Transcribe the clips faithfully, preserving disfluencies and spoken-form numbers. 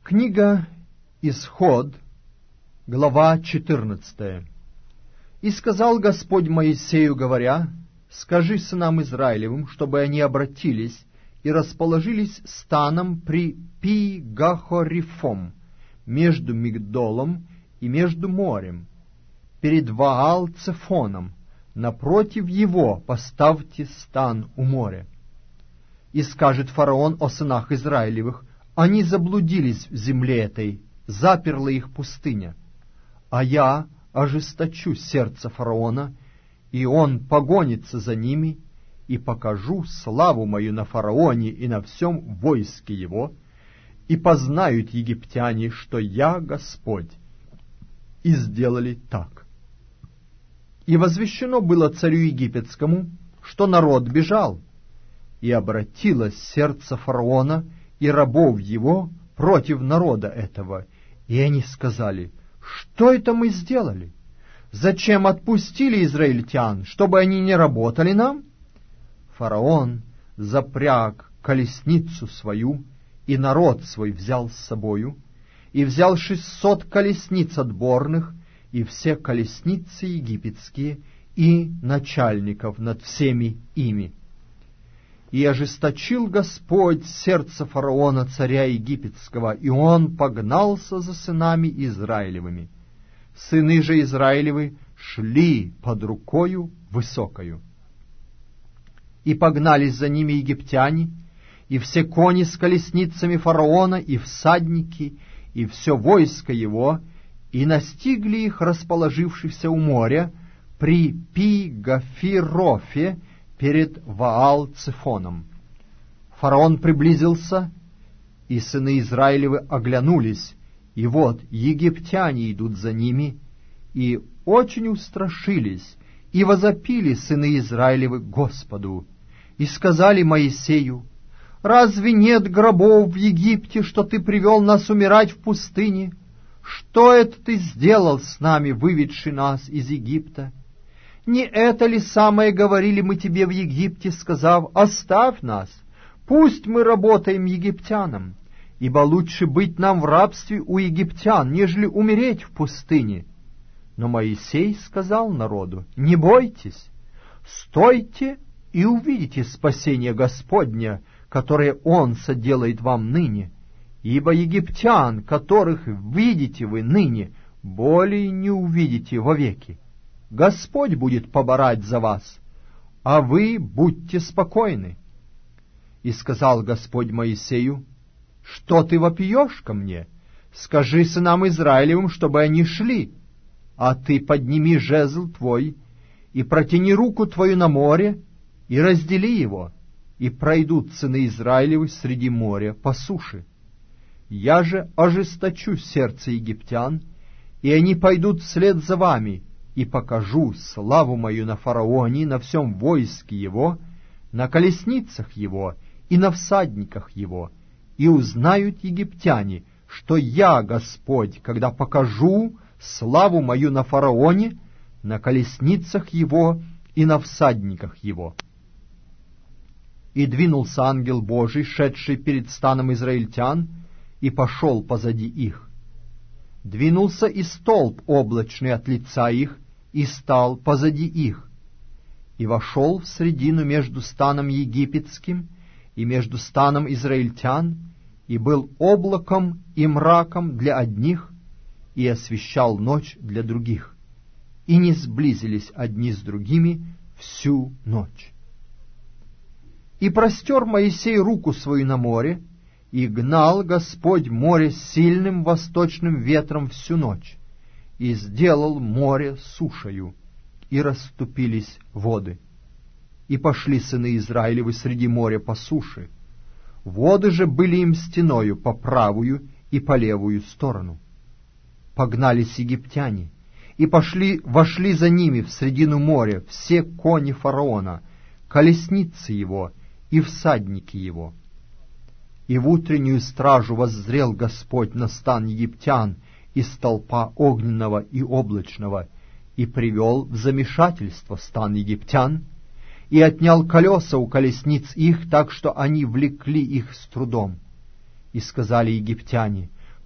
Книга Исход, глава четырнадцатая. «И сказал Господь Моисею, говоря: скажи сынам Израилевым, чтобы они обратились и расположились станом при Пи-Гахорифом, между Мигдолом и между морем, перед Ваал-Цефоном, напротив его поставьте стан у моря. И скажет фараон о сынах Израилевых: они заблудились в земле этой, заперла их пустыня. А я ожесточу сердце фараона, и он погонится за ними, и покажу славу мою на фараоне и на всем войске его, и познают египтяне, что я Господь». И сделали так. И возвещено было царю египетскому, что народ бежал, и обратилось сердце фараона и рабов его против народа этого, и они сказали: что это мы сделали? Зачем отпустили израильтян, чтобы они не работали нам? Фараон запряг колесницу свою, и народ свой взял с собою, и взял шестьсот колесниц отборных, и все колесницы египетские, и начальников над всеми ими. И ожесточил Господь сердце фараона, царя египетского, и он погнался за сынами Израилевыми. Сыны же Израилевы шли под рукою высокою. И погнались за ними египтяне, и все кони с колесницами фараона, и всадники, и все войско его, и настигли их, расположившихся у моря, при Пи-Гафирофе, перед Ваал-Цефоном. Фараон приблизился, и сыны Израилевы оглянулись, и вот египтяне идут за ними, и очень устрашились, и возопили сыны Израилевы Господу, и сказали Моисею: разве нет гробов в Египте, что ты привел нас умирать в пустыне? Что это ты сделал с нами, выведши нас из Египта? Не это ли самое говорили мы тебе в Египте, сказав: оставь нас, пусть мы работаем египтянам, ибо лучше быть нам в рабстве у египтян, нежели умереть в пустыне? Но Моисей сказал народу: не бойтесь, стойте и увидите спасение Господня, которое Он соделает вам ныне, ибо египтян, которых видите вы ныне, более не увидите вовеки. Господь будет поборать за вас, а вы будьте спокойны. И сказал Господь Моисею: что ты вопиешь ко мне? Скажи сынам Израилевым, чтобы они шли, а ты подними жезл твой, и протяни руку твою на море, и раздели его, и пройдут сыны Израилевы среди моря по суше. Я же ожесточу сердце египтян, и они пойдут вслед за вами, и покажу славу мою на фараоне, на всем войске его, на колесницах его и на всадниках его, и узнают египтяне, что я Господь, когда покажу славу мою на фараоне, на колесницах его и на всадниках его». И двинулся ангел Божий, шедший перед станом израильтян, и пошел позади их. Двинулся и столб облачный от лица их, и стал позади их, и вошел в средину между станом египетским и между станом израильтян, и был облаком и мраком для одних, и освещал ночь для других, и не сблизились одни с другими всю ночь. И простер Моисей руку свою на море, и гнал Господь море сильным восточным ветром всю ночь, и сделал море сушею, и расступились воды. И пошли сыны Израилевы среди моря по суше. Воды же были им стеною по правую и по левую сторону. Погнались египтяне, и пошли, вошли за ними в средину моря все кони фараона, колесницы его и всадники его. И в утреннюю стражу воззрел Господь на стан египтян из столпа огненного и облачного, и привел в замешательство стан египтян, и отнял колеса у колесниц их, так что они влекли их с трудом. И сказали египтяне: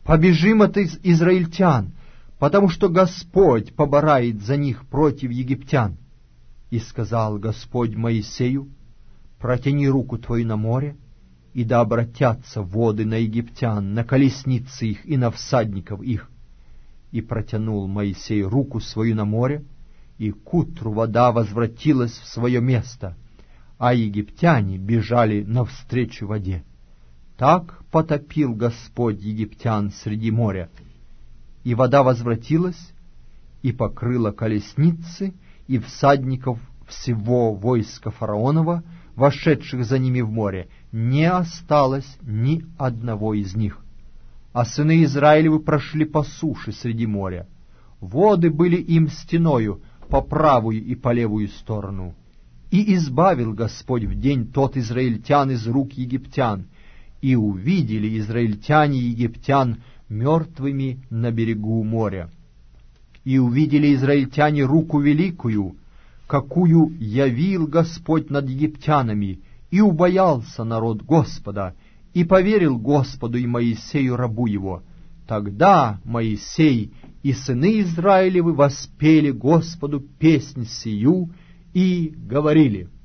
побежим от из израильтян, потому что Господь поборает за них против египтян. И сказал Господь Моисею: протяни руку твою на море, и да обратятся воды на египтян, на колесницы их и на всадников их. И протянул Моисей руку свою на море, и к утру вода возвратилась в свое место, а египтяне бежали навстречу воде. Так потопил Господь египтян среди моря. И вода возвратилась и покрыла колесницы и всадников всего войска фараонова, вошедших за ними в море. Не осталось ни одного из них. А сыны Израилевы прошли по суше среди моря. Воды были им стеною по правую и по левую сторону. И избавил Господь в день тот израильтян из рук египтян, и увидели израильтяне египтян мертвыми на берегу моря. И увидели израильтяне руку великую, какую явил Господь над египтянами, и убоялся народ Господа, и поверил Господу и Моисею рабу его. Тогда Моисей и сыны Израилевы воспели Господу песнь сию и говорили: